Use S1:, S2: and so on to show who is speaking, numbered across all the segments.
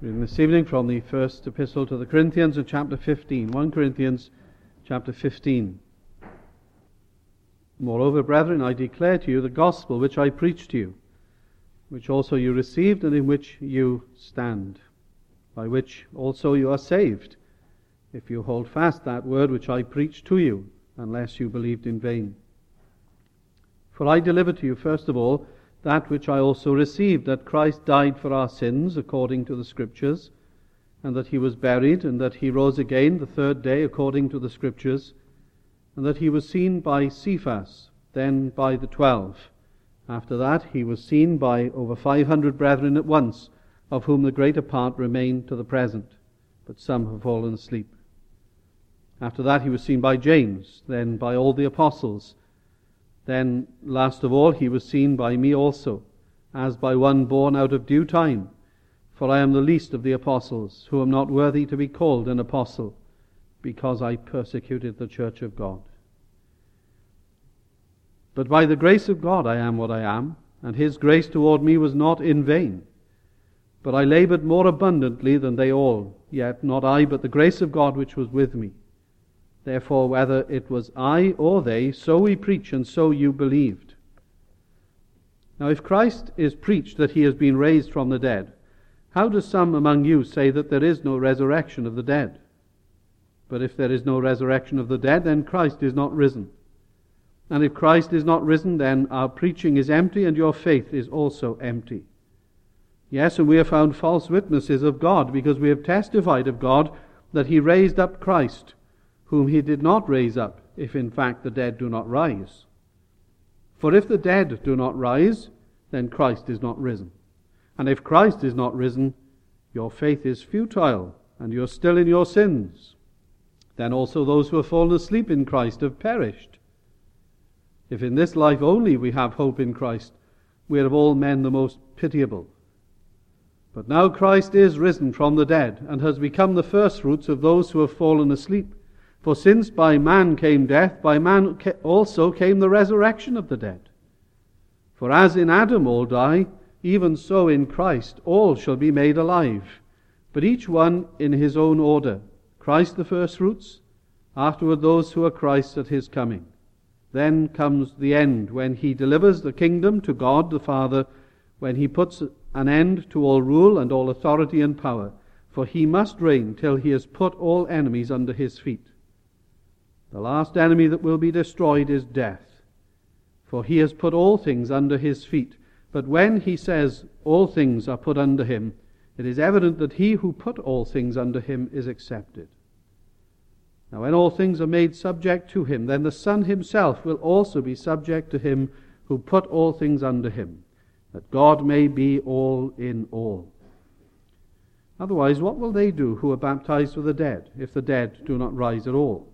S1: Reading this evening from the first epistle to the Corinthians in chapter 15. 1 Corinthians chapter 15. Moreover, brethren, I declare to you the gospel which I preached to you, which also you received and in which you stand, by which also you are saved, if you hold fast that word which I preached to you, unless you believed in vain. For I delivered to you first of all that which I also received, that Christ died for our sins according to the Scriptures, and that he was buried, and that he rose again the third day according to the Scriptures, and that he was seen by Cephas, then by the 12. After that he was seen by over 500 brethren at once, of whom the greater part remain to the present, but some have fallen asleep. After that he was seen by James, then by all the apostles. Then, last of all, he was seen by me also, as by one born out of due time. For I am the least of the apostles, who am not worthy to be called an apostle, because I persecuted the church of God. But by the grace of God I am what I am, and his grace toward me was not in vain. But I labored more abundantly than they all, yet not I, but the grace of God which was with me. Therefore, whether it was I or they, so we preach, and so you believed. Now, if Christ is preached that he has been raised from the dead, how do some among you say that there is no resurrection of the dead? But if there is no resurrection of the dead, then Christ is not risen. And if Christ is not risen, then our preaching is empty, and your faith is also empty. Yes, and we have found false witnesses of God, because we have testified of God that he raised up Christ, whom he did not raise up, if in fact the dead do not rise. For if the dead do not rise, then Christ is not risen. And if Christ is not risen, your faith is futile, and you are still in your sins. Then also those who have fallen asleep in Christ have perished. If in this life only we have hope in Christ, we are of all men the most pitiable. But now Christ is risen from the dead, and has become the firstfruits of those who have fallen asleep. For since by man came death, by man also came the resurrection of the dead. For as in Adam all die, even so in Christ all shall be made alive, but each one in his own order. Christ the firstfruits, afterward those who are Christ's at his coming. Then comes the end, when he delivers the kingdom to God the Father, when he puts an end to all rule and all authority and power. For he must reign till he has put all enemies under his feet. The last enemy that will be destroyed is death, for he has put all things under his feet. But when he says all things are put under him, it is evident that he who put all things under him is accepted. Now when all things are made subject to him, then the Son himself will also be subject to him who put all things under him, that God may be all in all. Otherwise, what will they do who are baptized for the dead, if the dead do not rise at all?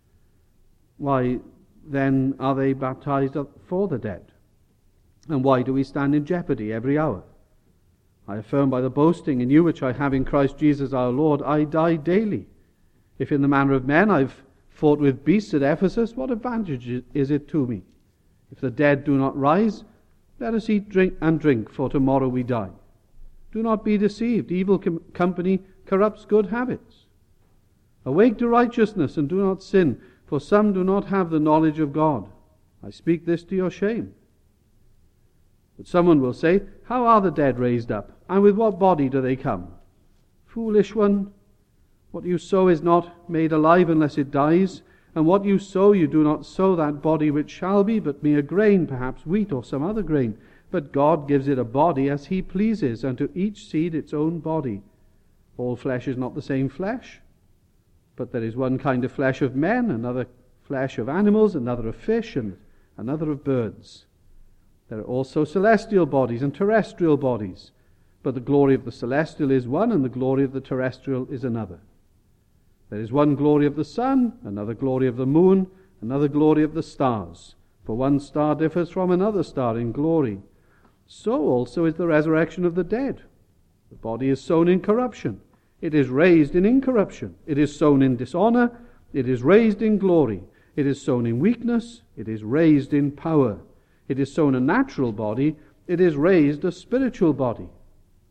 S1: Why, then, are they baptized for the dead? And why do we stand in jeopardy every hour? I affirm by the boasting in you which I have in Christ Jesus our Lord, I die daily. If in the manner of men I've fought with beasts at Ephesus, what advantage is it to me? If the dead do not rise, let us eat and drink, for tomorrow we die. Do not be deceived. Evil company corrupts good habits. Awake to righteousness and do not sin, for some do not have the knowledge of God. I speak this to your shame. But someone will say, how are the dead raised up? And with what body do they come? Foolish one, what you sow is not made alive unless it dies. And what you sow, you do not sow that body which shall be, but mere grain, perhaps wheat or some other grain. But God gives it a body as he pleases, and to each seed its own body. All flesh is not the same flesh, but there is one kind of flesh of men, another flesh of animals, another of fish, and another of birds. There are also celestial bodies and terrestrial bodies, but the glory of the celestial is one, and the glory of the terrestrial is another. There is one glory of the sun, another glory of the moon, another glory of the stars. For one star differs from another star in glory. So also is the resurrection of the dead. The body is sown in corruption. It is raised in incorruption. It is sown in dishonor. It is raised in glory. It is sown in weakness. It is raised in power. It is sown a natural body. It is raised a spiritual body.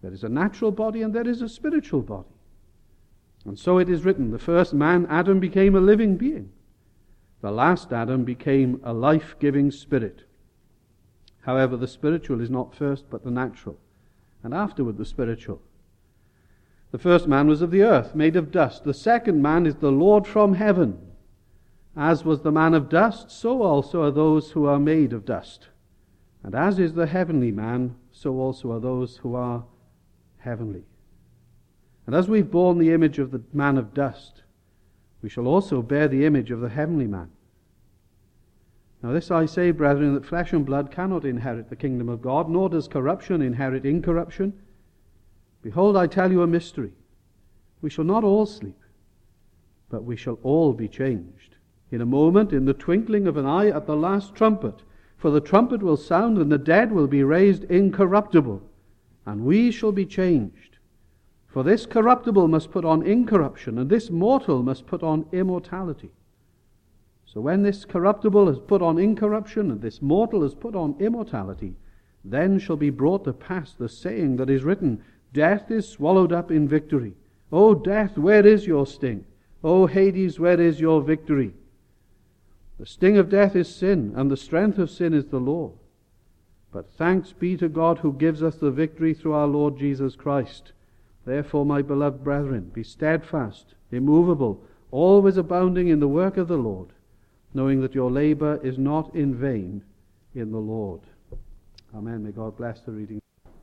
S1: There is a natural body and there is a spiritual body. And so it is written, the first man, Adam, became a living being. The last Adam became a life-giving spirit. However, the spiritual is not first but the natural, and afterward the spiritual. The first man was of the earth, made of dust. The second man is the Lord from heaven. As was the man of dust, so also are those who are made of dust. And as is the heavenly man, so also are those who are heavenly. And as we've borne the image of the man of dust, we shall also bear the image of the heavenly man. Now this I say, brethren, that flesh and blood cannot inherit the kingdom of God, nor does corruption inherit incorruption. Behold, I tell you a mystery. We shall not all sleep, but we shall all be changed. In a moment, in the twinkling of an eye, at the last trumpet. For the trumpet will sound, and the dead will be raised incorruptible, and we shall be changed. For this corruptible must put on incorruption, and this mortal must put on immortality. So when this corruptible has put on incorruption, and this mortal has put on immortality, then shall be brought to pass the saying that is written, Death is swallowed up in victory. O death, where is your sting? O Hades, where is your victory? The sting of death is sin, and the strength of sin is the law. But thanks be to God who gives us the victory through our Lord Jesus Christ. Therefore, my beloved brethren, be steadfast, immovable, always abounding in the work of the Lord, knowing that your labor is not in vain in the Lord. Amen. May God bless the reading.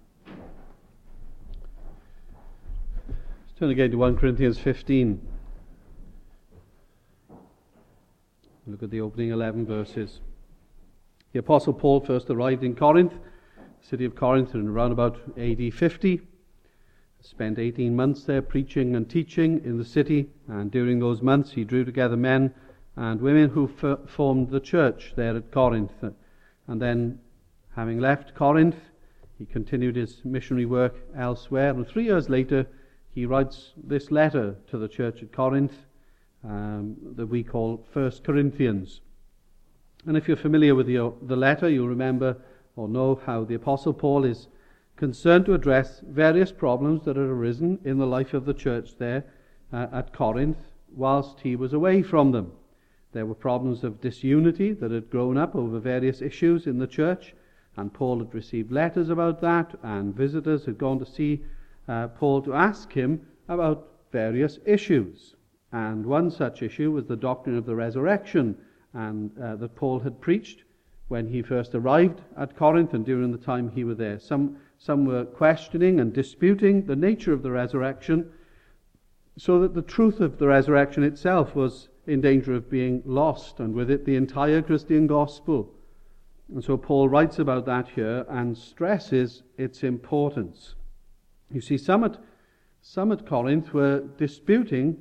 S1: Let's turn again to 1 Corinthians 15. Look at the opening 11 verses. The Apostle Paul first arrived in Corinth, the city of Corinth, in around about AD 50. Spent 18 months there preaching and teaching in the city, and during those months he drew together men and women who formed the church there at Corinth. And then, having left Corinth, he continued his missionary work elsewhere, and 3 years later he writes this letter to the church at Corinth that we call 1 Corinthians. And if you're familiar with the letter, you'll remember or know how the Apostle Paul is concerned to address various problems that had arisen in the life of the church there at Corinth whilst he was away from them. There were problems of disunity that had grown up over various issues in the church, and Paul had received letters about that, and visitors had gone to see Paul to ask him about various issues. And one such issue was the doctrine of the resurrection, and that Paul had preached when he first arrived at Corinth and during the time he was there. Some were questioning and disputing the nature of the resurrection, so that the truth of the resurrection itself was in danger of being lost, and with it the entire Christian gospel. And so Paul writes about that here and stresses its importance. You see, some at Corinth were disputing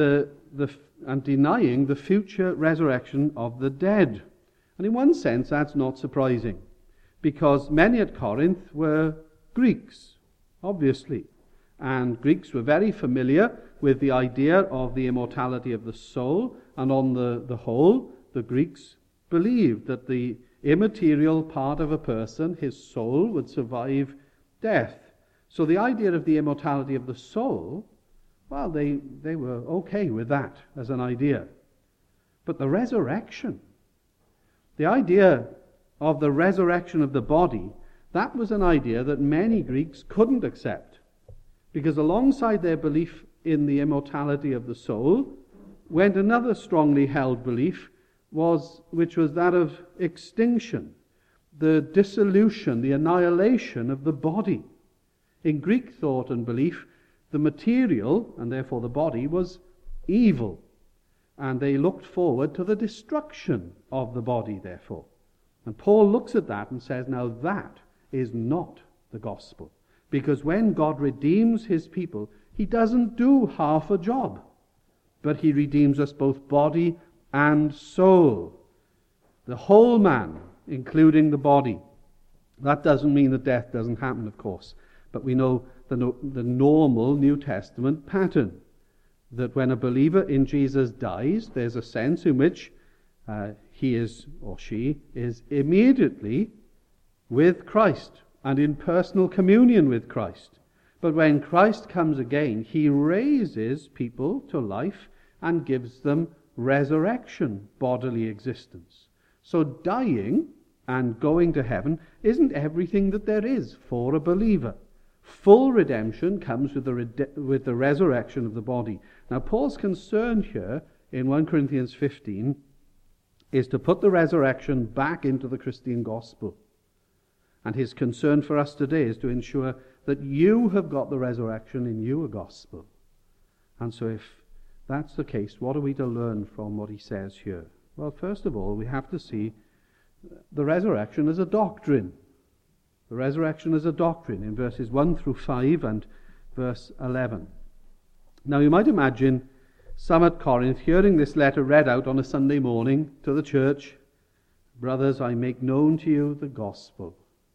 S1: and denying the future resurrection of the dead. And in one sense that's not surprising, because many at Corinth were Greeks, obviously. And Greeks were very familiar with the idea of the immortality of the soul, and on the whole, the Greeks believed that the immaterial part of a person, his soul, would survive death. So the idea of the immortality of the soul, well, they were okay with that as an idea. But the resurrection, the idea of the resurrection of the body, that was an idea that many Greeks couldn't accept, because alongside their belief in the immortality of the soul went another strongly held belief, which was that of extinction, the dissolution, the annihilation of the body. In Greek thought and belief, the material, and therefore the body, was evil, and they looked forward to the destruction of the body, therefore. And Paul looks at that and says, now that is not the gospel, because when God redeems his people, he doesn't do half a job, but he redeems us both body and soul, the whole man, including the body. That doesn't mean that death doesn't happen, of course, but we know the normal New Testament pattern, that when a believer in Jesus dies, there's a sense in which he is, or she is, immediately with Christ and in personal communion with Christ. But when Christ comes again, he raises people to life and gives them resurrection, bodily existence. So dying and going to heaven isn't everything that there is for a believer. Full redemption comes with the resurrection of the body. Now, Paul's concern here in 1 Corinthians 15 is to put the resurrection back into the Christian gospel. And his concern for us today is to ensure that you have got the resurrection in your gospel. And so if that's the case, what are we to learn from what he says here? Well, first of all, we have to see the resurrection as a doctrine. The resurrection as a doctrine in verses 1 through 5 and verse 11. Now you might imagine some at Corinth hearing this letter read out on a Sunday morning to the church. Brothers, I make known to you the gospel.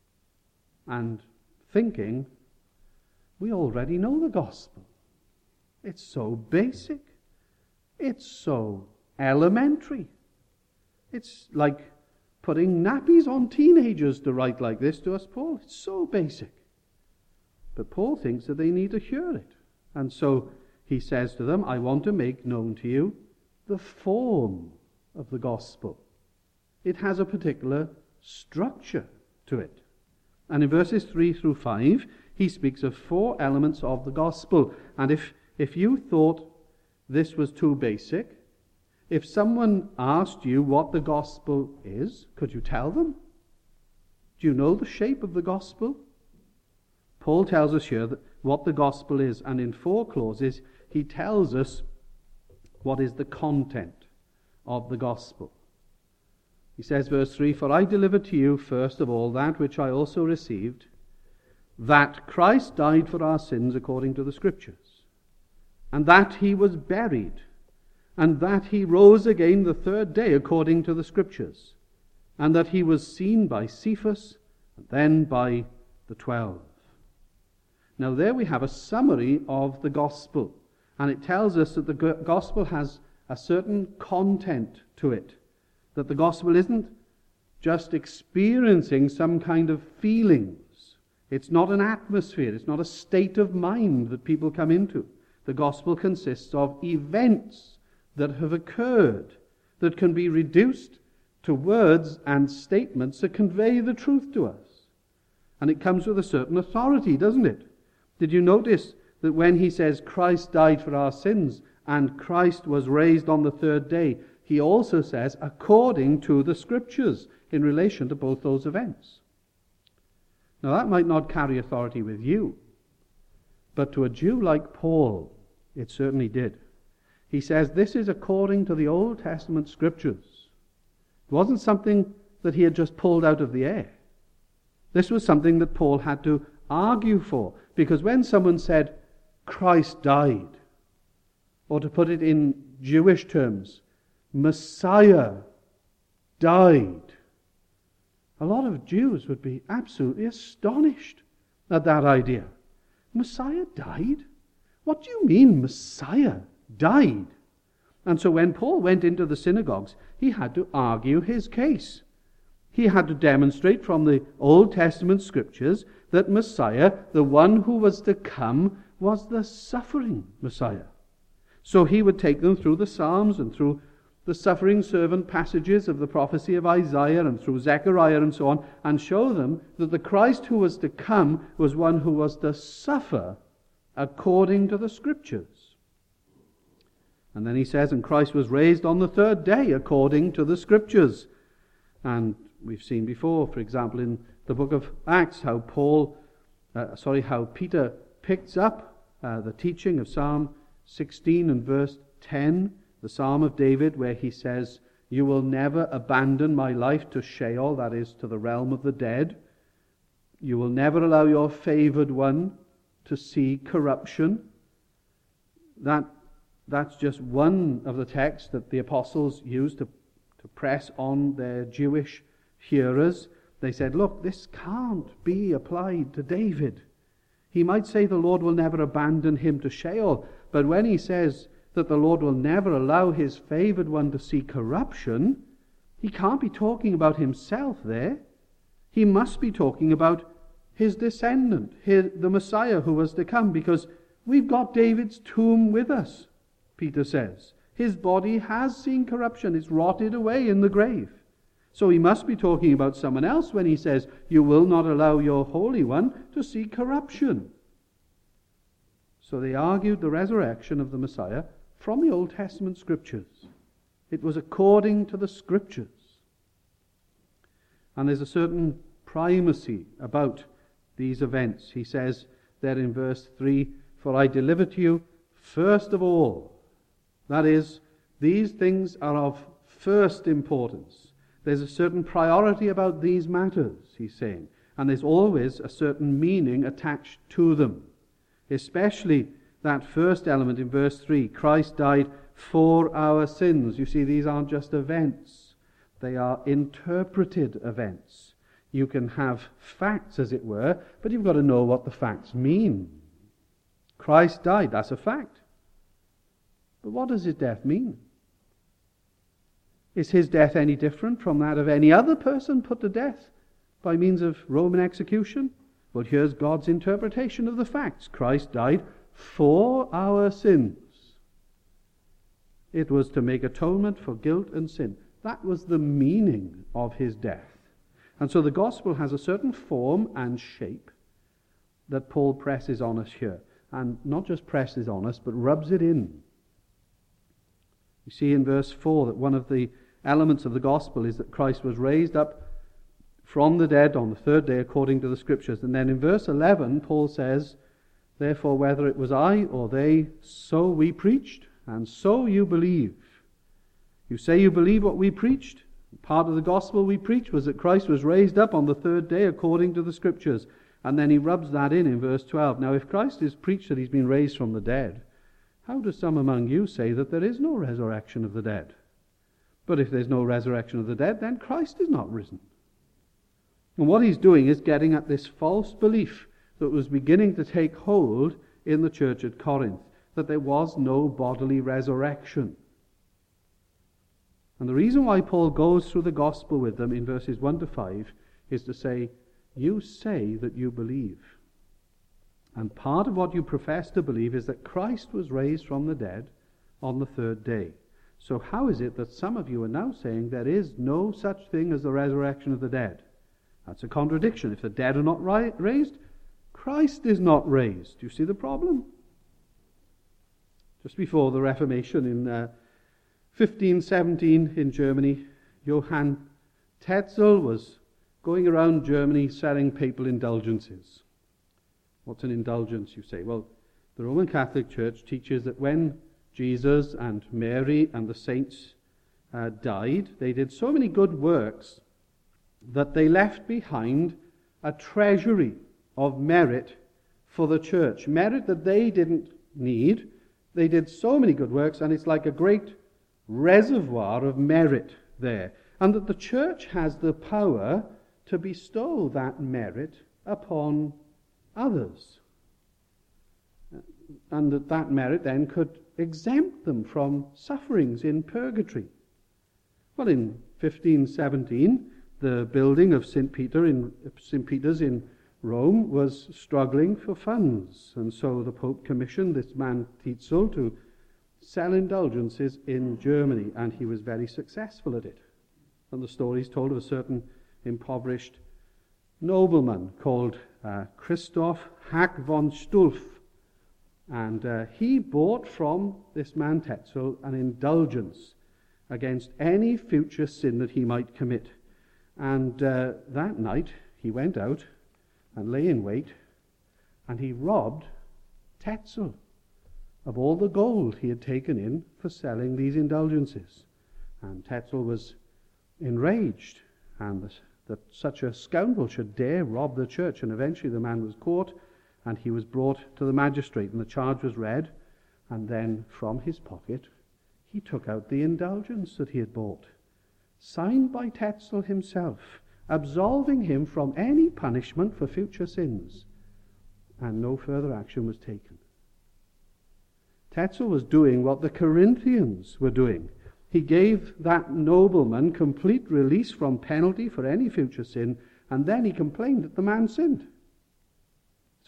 S1: And thinking, we already know the gospel. It's so basic. It's so elementary. It's like putting nappies on teenagers to write like this to us, Paul. It's so basic. But Paul thinks that they need to hear it. And so he says to them, I want to make known to you the form of the gospel. It has a particular structure to it. And in verses 3 through 5, he speaks of 4 elements of the gospel. And if you thought this was too basic, if someone asked you what the gospel is, could you tell them? Do you know the shape of the gospel? Paul tells us here that what the gospel is, and in 4 clauses, he tells us what is the content of the gospel. He says, verse 3, For I delivered to you first of all that which I also received, that Christ died for our sins according to the Scriptures, and that he was buried, and that he rose again the 3rd day according to the Scriptures, and that he was seen by Cephas, and then by the 12. Now there we have a summary of the gospel, and it tells us that the gospel has a certain content to it, that the gospel isn't just experiencing some kind of feelings. It's not an atmosphere, it's not a state of mind that people come into. The gospel consists of events that have occurred, that can be reduced to words and statements that convey the truth to us. And it comes with a certain authority, doesn't it? Did you notice that when he says Christ died for our sins and Christ was raised on the 3rd day, he also says according to the Scriptures in relation to both those events? Now that might not carry authority with you, but to a Jew like Paul, it certainly did. He says this is according to the Old Testament Scriptures. It wasn't something that he had just pulled out of the air. This was something that Paul had to argue for, because when someone said, Christ died, or to put it in Jewish terms, Messiah died, a lot of Jews would be absolutely astonished at that idea. Messiah died? What do you mean Messiah died? And so when Paul went into the synagogues, he had to argue his case. He had to demonstrate from the Old Testament Scriptures that Messiah, the one who was to come, was the suffering Messiah. So he would take them through the Psalms and through the suffering servant passages of the prophecy of Isaiah and through Zechariah and so on, and show them that the Christ who was to come was one who was to suffer according to the Scriptures. And then he says, and Christ was raised on the 3rd day according to the Scriptures. And we've seen before, for example, in the book of Acts, how Peter picks up the teaching of Psalm 16 and verse 10, the Psalm of David, where he says, you will never abandon my life to Sheol, that is, to the realm of the dead. You will never allow your favored one to see corruption. That's just one of the texts that the apostles used to press on their Jewish hearers. They said, look, this can't be applied to David. He might say the Lord will never abandon him to Sheol, but when he says that the Lord will never allow his favored one to see corruption, he can't be talking about himself there. He must be talking about his descendant, the Messiah who was to come, because we've got David's tomb with us, Peter says. His body has seen corruption. It's rotted away in the grave. So he must be talking about someone else when he says, you will not allow your Holy One to see corruption. So they argued the resurrection of the Messiah from the Old Testament scriptures. It was according to the scriptures. And there's a certain primacy about these events. He says there in verse 3, for I deliver to you first of all. That is, these things are of first importance. There's a certain priority about these matters, he's saying. And there's always a certain meaning attached to them. Especially that first element in verse 3. Christ died for our sins. You see, these aren't just events. They are interpreted events. You can have facts, as it were, but you've got to know what the facts mean. Christ died, that's a fact. But what does his death mean? Is his death any different from that of any other person put to death by means of Roman execution? Well, here's God's interpretation of the facts. Christ died for our sins. It was to make atonement for guilt and sin. That was the meaning of his death. And so the gospel has a certain form and shape that Paul presses on us here. And not just presses on us, but rubs it in. You see in verse 4 that one of the elements of the gospel is that Christ was raised up from the dead on the third day according to the scriptures. And then in verse 11, Paul says, therefore, whether it was I or they, so we preached, and so you believe. You say you believe what we preached. Part of the gospel we preached was that Christ was raised up on the third day according to the scriptures. And then he rubs that in verse 12. Now, if Christ is preached that he's been raised from the dead, how do some among you say that there is no resurrection of the dead? But if there's no resurrection of the dead, then Christ is not risen. And what he's doing is getting at this false belief that was beginning to take hold in the church at Corinth, that there was no bodily resurrection. And the reason why Paul goes through the gospel with them in verses 1 to 5 is to say, you say that you believe. And part of what you profess to believe is that Christ was raised from the dead on the third day. So how is it that some of you are now saying there is no such thing as the resurrection of the dead? That's a contradiction. If the dead are not raised, Christ is not raised. Do you see the problem? Just before the Reformation in 1517 in Germany, Johann Tetzel was going around Germany selling papal indulgences. What's an indulgence, you say? Well, the Roman Catholic Church teaches that when Jesus and Mary and the saints died, they did so many good works that they left behind a treasury of merit for the church. Merit that they didn't need. They did so many good works, and it's like a great reservoir of merit there. And that the church has the power to bestow that merit upon others. And that merit then could exempt them from sufferings in purgatory. Well, in 1517, the building of St. Peter's in Rome was struggling for funds, and so the Pope commissioned this man Tetzel to sell indulgences in Germany, and he was very successful at it. And the story is told of a certain impoverished nobleman called Christoph Hack von Stulf, and he bought from this man Tetzel an indulgence against any future sin that he might commit. And that night he went out and lay in wait, and he robbed Tetzel of all the gold he had taken in for selling these indulgences. And Tetzel was enraged, and that such a scoundrel should dare rob the church. And eventually the man was caught, and he was brought to the magistrate, and the charge was read, and then from his pocket he took out the indulgence that he had bought, signed by Tetzel himself, absolving him from any punishment for future sins, and no further action was taken. Tetzel was doing what the Corinthians were doing. He gave that nobleman complete release from penalty for any future sin, and then he complained that the man sinned.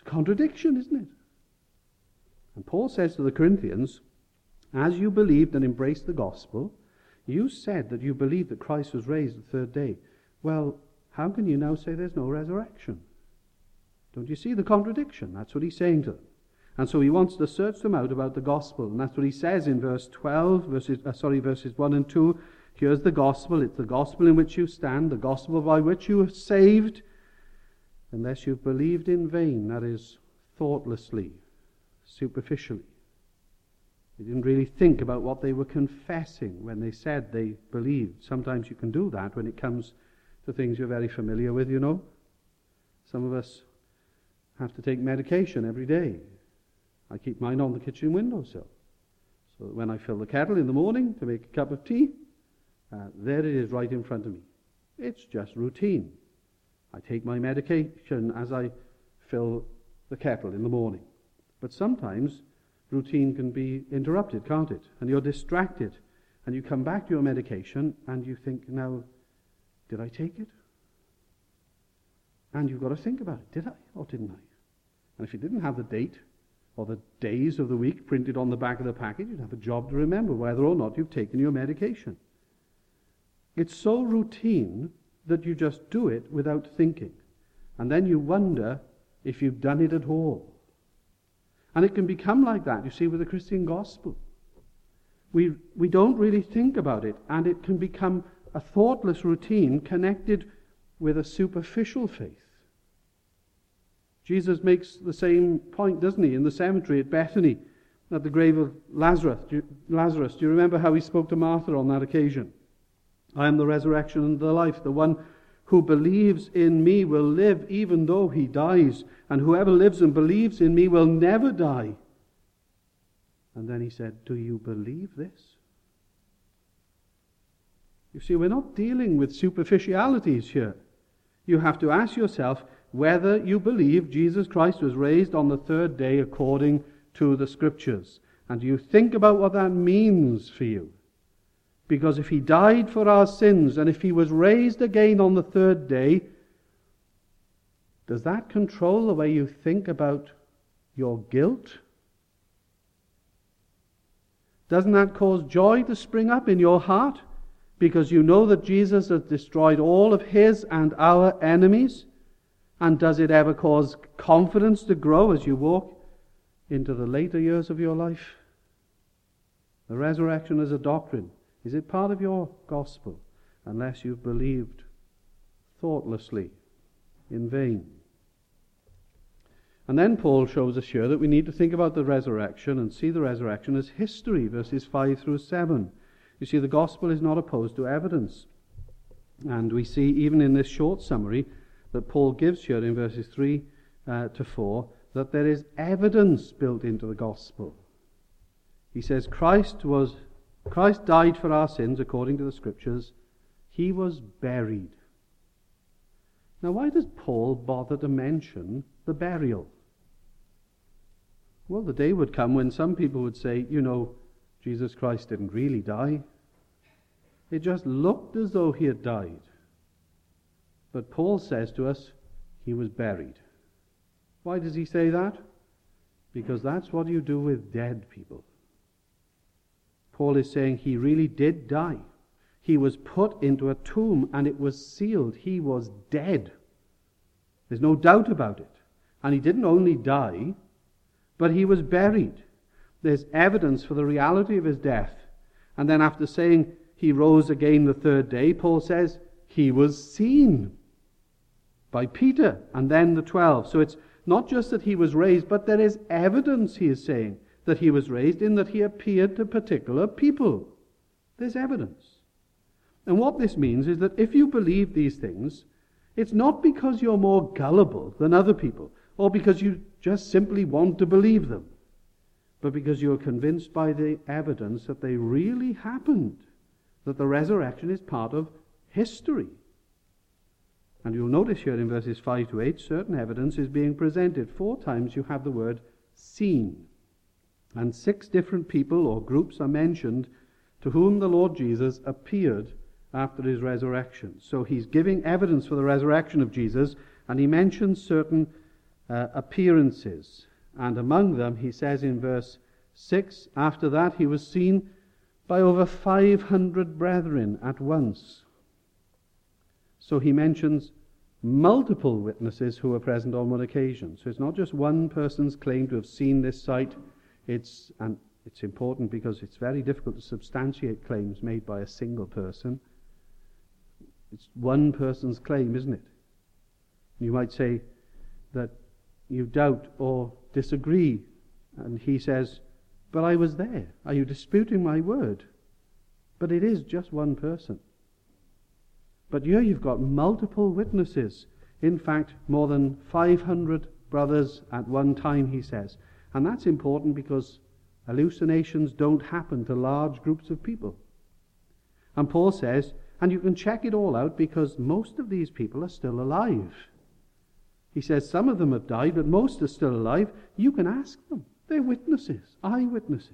S1: a contradiction, isn't it? And Paul says to the Corinthians, as you believed and embraced the gospel, you said that you believed that Christ was raised the third day. Well, how can you now say there's no resurrection? Don't you see the contradiction? That's what he's saying to them. And so he wants to search them out about the gospel. And that's what he says in verse 12, verses 1 and 2. Here's the gospel. It's the gospel in which you stand, the gospel by which you are saved, unless you've believed in vain, that is, thoughtlessly, superficially. They didn't really think about what they were confessing when they said they believed. Sometimes you can do that when it comes to things you're very familiar with, you know. Some of us have to take medication every day. I keep mine on the kitchen windowsill, so that when I fill the kettle in the morning to make a cup of tea, there it is right in front of me. It's just routine. I take my medication as I fill the kettle in the morning. But sometimes routine can be interrupted, can't it? And you're distracted. And you come back to your medication and you think, now, did I take it? And you've got to think about it. Did I or didn't I? And if you didn't have the date or the days of the week printed on the back of the package, you'd have a job to remember whether or not you've taken your medication. It's so routine that you just do it without thinking. And then you wonder if you've done it at all. And it can become like that, you see, with the Christian gospel. We don't really think about it, and it can become a thoughtless routine connected with a superficial faith. Jesus makes the same point, doesn't he, in the cemetery at Bethany, at the grave of Lazarus. Do you remember how he spoke to Martha on that occasion? I am the resurrection and the life. The one who believes in me will live even though he dies, and whoever lives and believes in me will never die. And then he said, do you believe this? You see, we're not dealing with superficialities here. You have to ask yourself whether you believe Jesus Christ was raised on the third day according to the Scriptures. And do you think about what that means for you? Because if he died for our sins, and if he was raised again on the third day, does that control the way you think about your guilt? Doesn't that cause joy to spring up in your heart? Because you know that Jesus has destroyed all of his and our enemies? And does it ever cause confidence to grow as you walk into the later years of your life? The resurrection as a doctrine, is it part of your gospel? Unless you've believed thoughtlessly, in vain. And then Paul shows us here that we need to think about the resurrection and see the resurrection as history, verses 5 through 7. You see, the gospel is not opposed to evidence. And we see even in this short summary that Paul gives here in verses 3 to 4 that there is evidence built into the gospel. He says Christ died for our sins according to the Scriptures. He was buried. Now, why does Paul bother to mention the burial? Well, the day would come when some people would say, you know, Jesus Christ didn't really die. It just looked as though he had died. But Paul says to us, he was buried. Why does he say that? Because that's what you do with dead people. Paul is saying he really did die. He was put into a tomb and it was sealed. He was dead. There's no doubt about it. And he didn't only die, but he was buried. There's evidence for the reality of his death. And then after saying he rose again the third day, Paul says he was seen by Peter and then the 12. So it's not just that he was raised, but there is evidence, he is saying, that he was raised in that he appeared to particular people. There's evidence. And what this means is that if you believe these things, it's not because you're more gullible than other people, or because you just simply want to believe them, but because you're convinced by the evidence that they really happened, that the resurrection is part of history. And you'll notice here in verses 5 to 8, certain evidence is being presented. 4 times you have the word seen. And 6 different people or groups are mentioned to whom the Lord Jesus appeared after his resurrection. So he's giving evidence for the resurrection of Jesus, and he mentions certain appearances. And among them, he says in verse 6, after that he was seen by over 500 brethren at once. So he mentions multiple witnesses who were present on one occasion. So it's not just one person's claim to have seen this sight. It's important because it's very difficult to substantiate claims made by a single person. It's one person's claim, isn't it? You might say that you doubt or disagree, and he says, but I was there. Are you disputing my word? But it is just one person. But here you've got multiple witnesses. In fact, more than 500 brothers at one time, he says. And that's important because hallucinations don't happen to large groups of people. And Paul says, and you can check it all out because most of these people are still alive. He says some of them have died, but most are still alive. You can ask them. They're witnesses, eyewitnesses.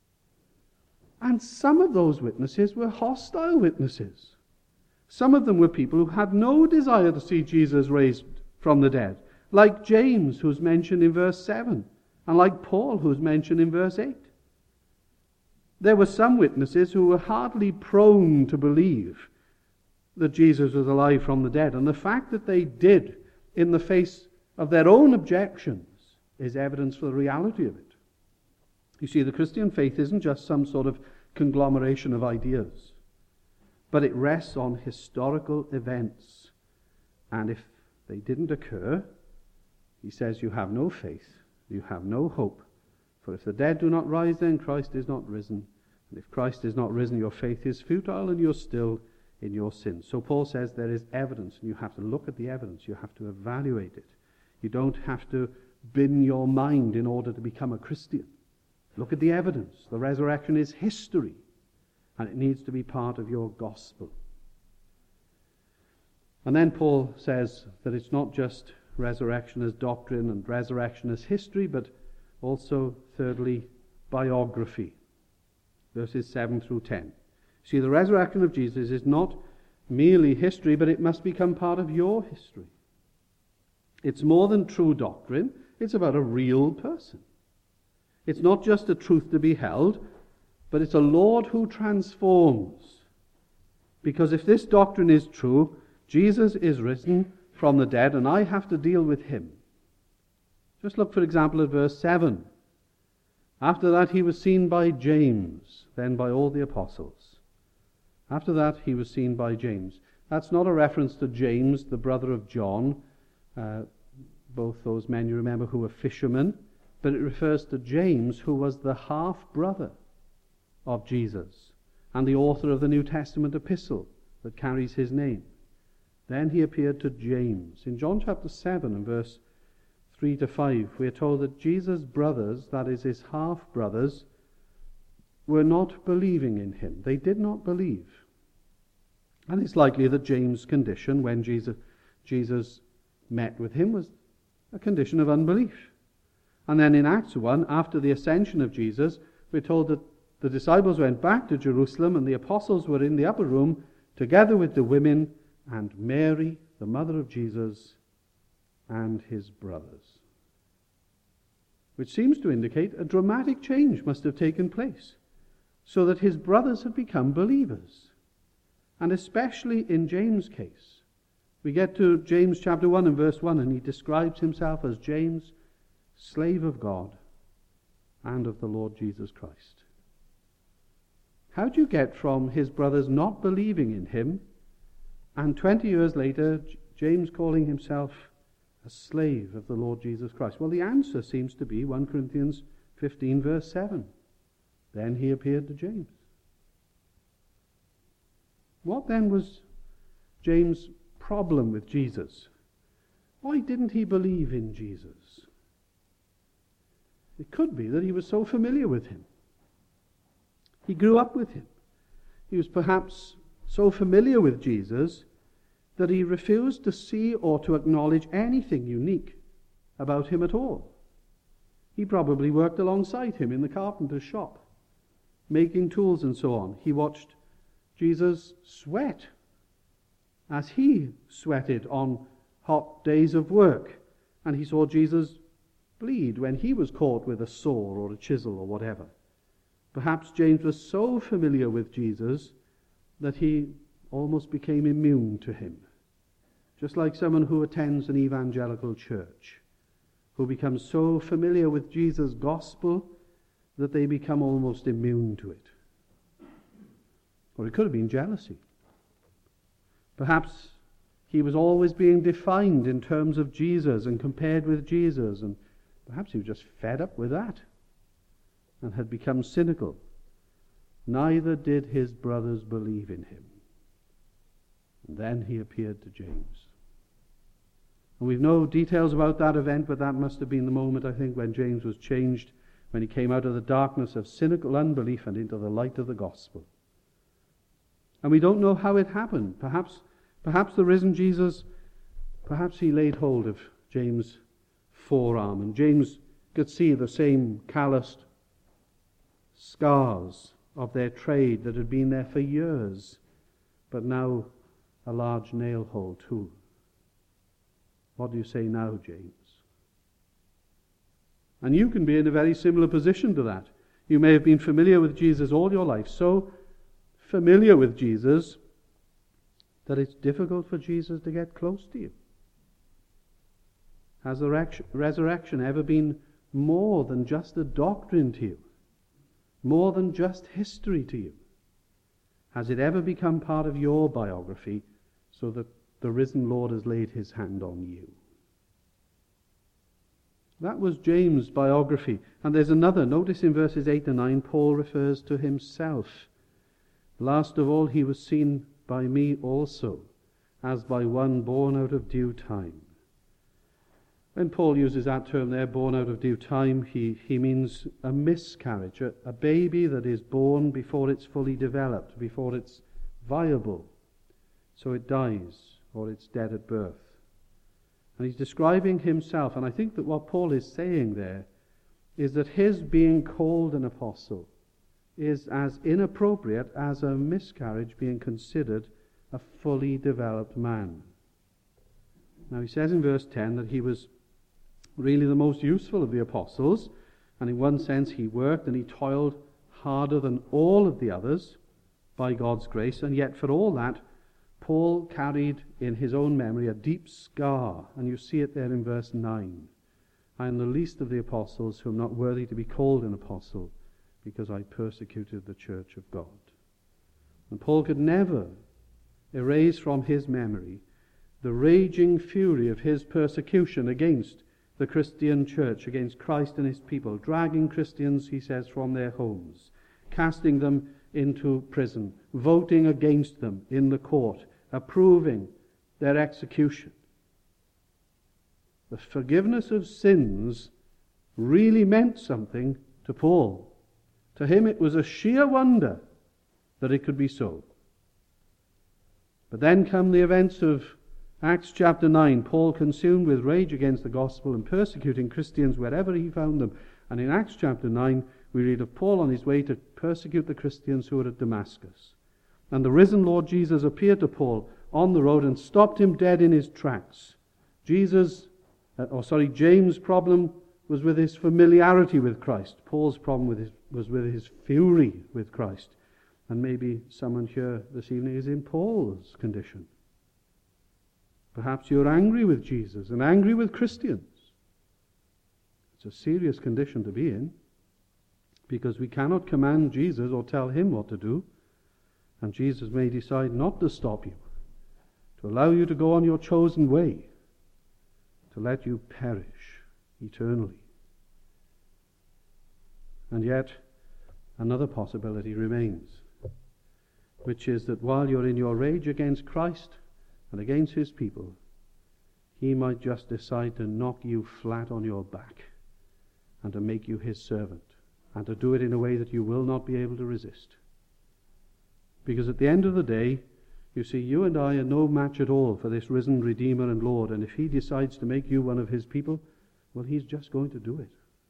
S1: And some of those witnesses were hostile witnesses. Some of them were people who had no desire to see Jesus raised from the dead, like James, who's mentioned in verse 7, and like Paul, who's mentioned in verse 8. There were some witnesses who were hardly prone to believe that Jesus was alive from the dead, and the fact that they did in the face of their own objections is evidence for the reality of it. You see, the Christian faith isn't just some sort of conglomeration of ideas, but it rests on historical events. And if they didn't occur, he says, you have no faith, you have no hope. For if the dead do not rise, then Christ is not risen. And if Christ is not risen, your faith is futile and you're still in your sins. So Paul says there is evidence, and you have to look at the evidence. You have to evaluate it. You don't have to bin your mind in order to become a Christian. Look at the evidence. The resurrection is history, and it needs to be part of your gospel. And then Paul says that it's not just resurrection as doctrine and resurrection as history, but also, thirdly, biography. Verses 7 through 10. See, the resurrection of Jesus is not merely history, but it must become part of your history. It's more than true doctrine. It's about a real person. It's not just a truth to be held, but it's a Lord who transforms. Because if this doctrine is true, Jesus is risen from the dead, and I have to deal with him. Just look, for example, at verse 7. After that he was seen by James, then by all the apostles. After that he was seen by James. That's not a reference to James, the brother of John, both those men you remember who were fishermen, but it refers to James, who was the half-brother of Jesus and the author of the New Testament epistle that carries his name. Then he appeared to James. In John chapter 7 and verse 3 to 5, we are told that Jesus' brothers, that is his half-brothers, were not believing in him. They did not believe. And it's likely that James' condition when Jesus met with him was a condition of unbelief. And then in Acts 1, after the ascension of Jesus, we're told that the disciples went back to Jerusalem and the apostles were in the upper room together with the women and Mary, the mother of Jesus, and his brothers. Which seems to indicate a dramatic change must have taken place, so that his brothers had become believers. And especially in James' case, we get to James chapter 1 and verse 1, and he describes himself as James, slave of God and of the Lord Jesus Christ. How do you get from his brothers not believing in him, and 20 years later, James calling himself a slave of the Lord Jesus Christ? Well, the answer seems to be 1 Corinthians 15 verse 7. Then he appeared to James. What then was James' problem with Jesus? Why didn't he believe in Jesus? It could be that he was so familiar with him. He grew up with him. He was perhaps so familiar with Jesus that he refused to see or to acknowledge anything unique about him at all. He probably worked alongside him in the carpenter's shop, making tools and so on. He watched Jesus sweat as he sweated on hot days of work. And he saw Jesus bleed when he was caught with a saw or a chisel or whatever. Perhaps James was so familiar with Jesus that he almost became immune to him. Just like someone who attends an evangelical church, who becomes so familiar with Jesus' gospel that they become almost immune to it. Or it could have been jealousy. Perhaps he was always being defined in terms of Jesus and compared with Jesus, and perhaps he was just fed up with that and had become cynical. Neither did his brothers believe in him. And then he appeared to James. And we've no details about that event, but that must have been the moment, I think, when James was changed, when he came out of the darkness of cynical unbelief and into the light of the gospel. And we don't know how it happened. Perhaps the risen Jesus, perhaps he laid hold of James' forearm, and James could see the same calloused scars of their trade that had been there for years, but now a large nail hole too. What do you say now, James? And you can be in a very similar position to that. You may have been familiar with Jesus all your life, so familiar with Jesus that it's difficult for Jesus to get close to you. Has the resurrection ever been more than just a doctrine to you? More than just history to you? Has it ever become part of your biography so that the risen Lord has laid his hand on you? That was James' biography. And there's another. Notice in verses 8 and 9, Paul refers to himself. Last of all, he was seen by me also, as by one born out of due time. When Paul uses that term there, born out of due time, he means a miscarriage, a baby that is born before it's fully developed, before it's viable. So it dies, or it's dead at birth. And he's describing himself, and I think that what Paul is saying there is that his being called an apostle is as inappropriate as a miscarriage being considered a fully developed man. Now he says in verse 10 that he was really the most useful of the apostles, and in one sense he worked and he toiled harder than all of the others by God's grace, and yet for all that Paul carried in his own memory a deep scar, and you see it there in verse 9. I am the least of the apostles, who am not worthy to be called an apostle, because I persecuted the church of God. And Paul could never erase from his memory the raging fury of his persecution against the Christian church, against Christ and his people, dragging Christians, he says, from their homes, casting them into prison, voting against them in the court, approving their execution. The forgiveness of sins really meant something to Paul. To him it was a sheer wonder that it could be so. But then come the events of Acts chapter 9, Paul consumed with rage against the gospel and persecuting Christians wherever he found them. And in Acts chapter 9, we read of Paul on his way to persecute the Christians who were at Damascus. And the risen Lord Jesus appeared to Paul on the road and stopped him dead in his tracks. James' problem was with his familiarity with Christ. Paul's problem was with his fury with Christ. And maybe someone here this evening is in Paul's condition. Perhaps you're angry with Jesus and angry with Christians. It's a serious condition to be in, because we cannot command Jesus or tell him what to do, and Jesus may decide not to stop you, to allow you to go on your chosen way, to let you perish eternally. And yet, another possibility remains, which is that while you're in your rage against Christ and against his people, he might just decide to knock you flat on your back and to make you his servant, and to do it in a way that you will not be able to resist. Because at the end of the day, you see, you and I are no match at all for this risen Redeemer and Lord, and if he decides to make you one of his people, well, he's just going to do it.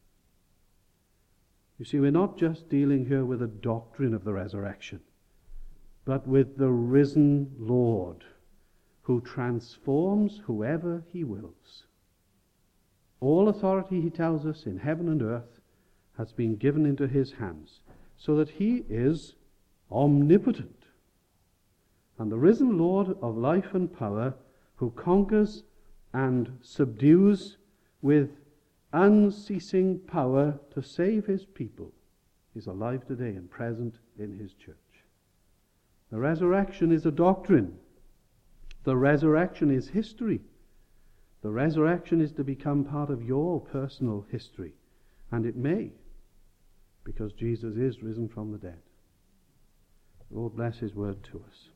S1: You see, we're not just dealing here with a doctrine of the resurrection, but with the risen Lord, who transforms whoever he wills. All authority, he tells us, in heaven and earth has been given into his hands, so that he is omnipotent. And the risen Lord of life and power, who conquers and subdues with unceasing power to save his people, is alive today and present in his church. The resurrection is a doctrine. The resurrection is history. The resurrection is to become part of your personal history. And it may, because Jesus is risen from the dead. The Lord bless his word to us.